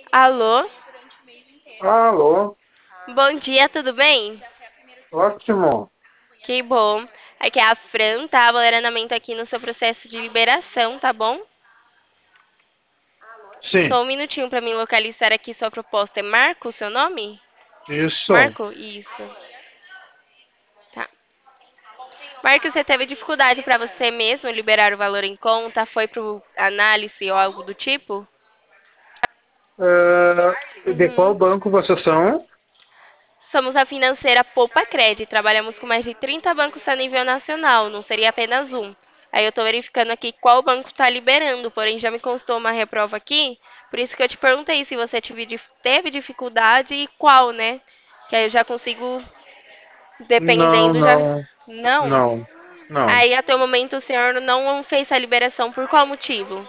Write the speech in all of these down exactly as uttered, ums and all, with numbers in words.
Alô? Alô, Bom dia, tudo bem? ótimo. Que bom. Aqui é a Fran, tá? Valeranamento aqui no seu processo de liberação, tá bom? Sim, Só um minutinho pra mim localizar aqui sua proposta. É Marco o seu nome? isso. Marco? Isso. Tá. Marco, você teve dificuldade pra você mesmo liberar o valor em conta? Foi pro análise ou algo do tipo? Eh, de qual Uhum. banco vocês são? Somos a financeira Poupa Cred. Trabalhamos com mais de trinta bancos a nível nacional, não seria apenas um. Aí eu estou verificando aqui qual banco está liberando, porém já me constou uma reprova aqui, por isso que eu te perguntei se você tive dif- teve dificuldade e qual, né? Que aí eu já consigo, Não, dependendo, já. não, Não. não, não. Aí até o momento o senhor não fez a liberação, por qual motivo?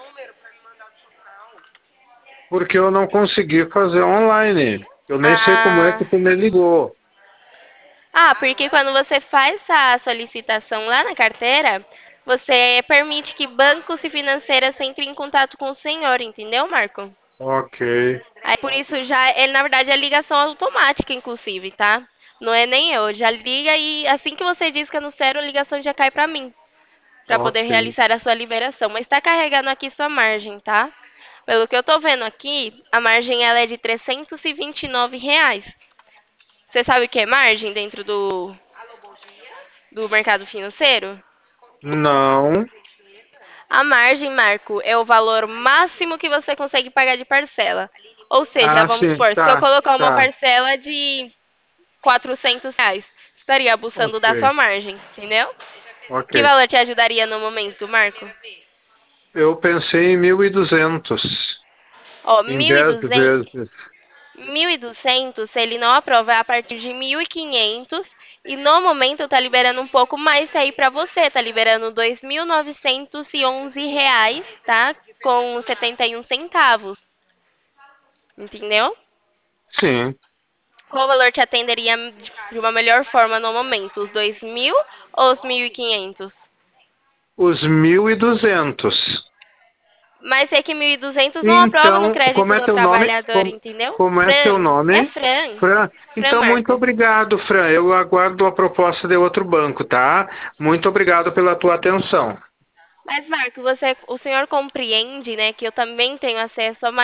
Porque eu não consegui fazer online. Eu nem sei como é que Ah. tu me ligou. Ah, porque quando você faz a solicitação lá na carteira, você permite que bancos e financeiras entrem em contato com o senhor, entendeu, Marco? Ok, Aí por isso já, ele na verdade é ligação automática, inclusive, tá? Não é nem eu, já liga e assim que você diz que é no sério, a ligação já cai pra mim, pra poder ok. realizar a sua liberação. Mas tá carregando aqui sua margem, tá? Pelo que eu tô vendo aqui, a margem ela é de trezentos e vinte e nove reais. Você sabe o que é margem dentro do, do mercado financeiro? Não. A margem, Marco, é o valor máximo que você consegue pagar de parcela. Ou seja, Ah, vamos sim, supor, se eu tá, colocar uma tá. parcela de quatrocentos reais, estaria abusando Ok, da sua margem, entendeu? ok. Que valor te ajudaria no momento, Marco? Eu pensei em mil e duzentos, Ó, em mil e dez duzentos, vezes. mil e duzentos, se ele não aprovar a partir de mil e quinhentos, e no momento tá liberando um pouco mais aí pra você, tá liberando dois mil novecentos e onze reais, tá? Com setenta e um centavos, entendeu? Sim, Qual valor te atenderia de uma melhor forma no momento? Os dois mil ou os mil e quinhentos? os mil e duzentos. Mas é que mil e duzentos não aprova no Então, como crédito é do teu nome? trabalhador, Como, entendeu? como é teu Fran, é nome? Fran. Fran. Fran Então, muito Marco. obrigado, Fran. Eu aguardo a proposta de outro banco, tá? Muito obrigado pela tua atenção. Mas, Marco, você, o senhor compreende, né, que eu também tenho acesso a